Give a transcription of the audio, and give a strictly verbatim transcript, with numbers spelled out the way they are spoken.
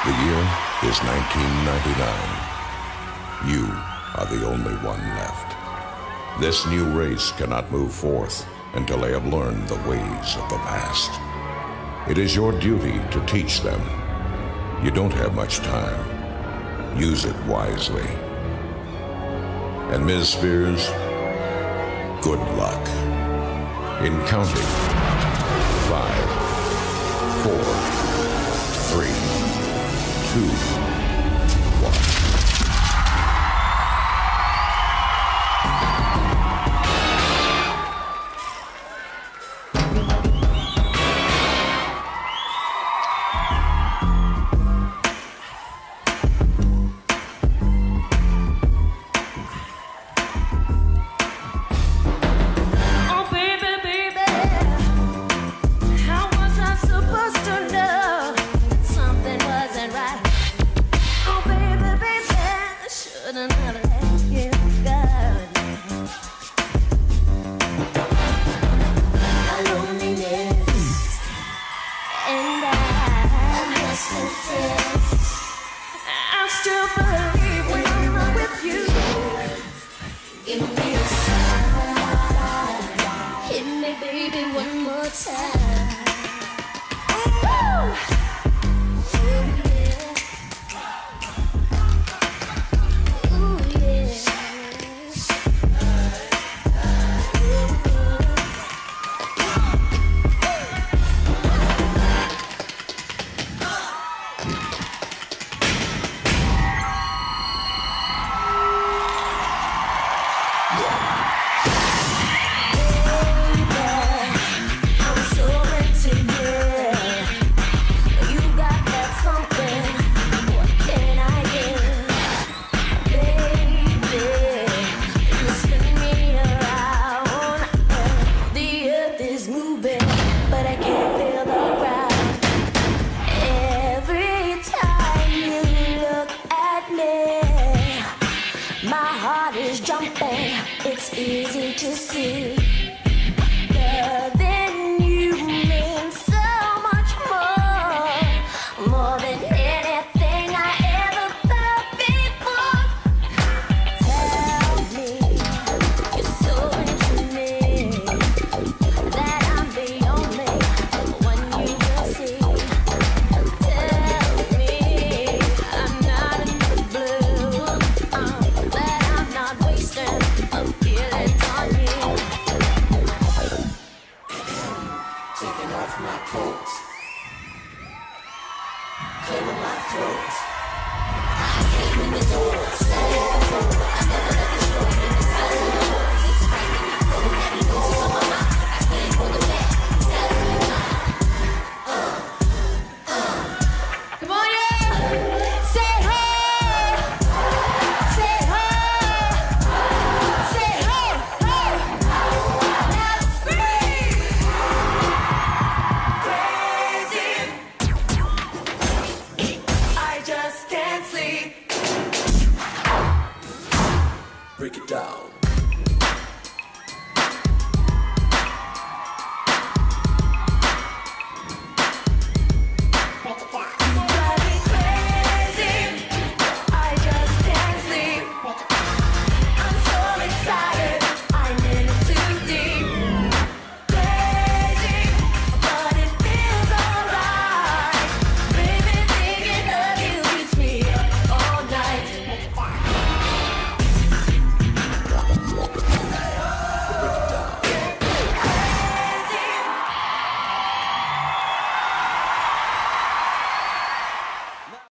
The year is nineteen ninety-nine. You are the only one left. This new race cannot move forth until they have learned the ways of the past. It is your duty to teach them. You don't have much time. Use it wisely. And Miz Spears, good luck. In counting, five, four, three, two, one. It's easy to see. Loving you means so much more, more than anything I ever felt before. Tell me you're so into me that I'm the only one you will see. Tell me I'm not in the blue, uh, that I'm not wasting feelings on me. Taking off my coat, clearing my throat. I came in the door, standing before I never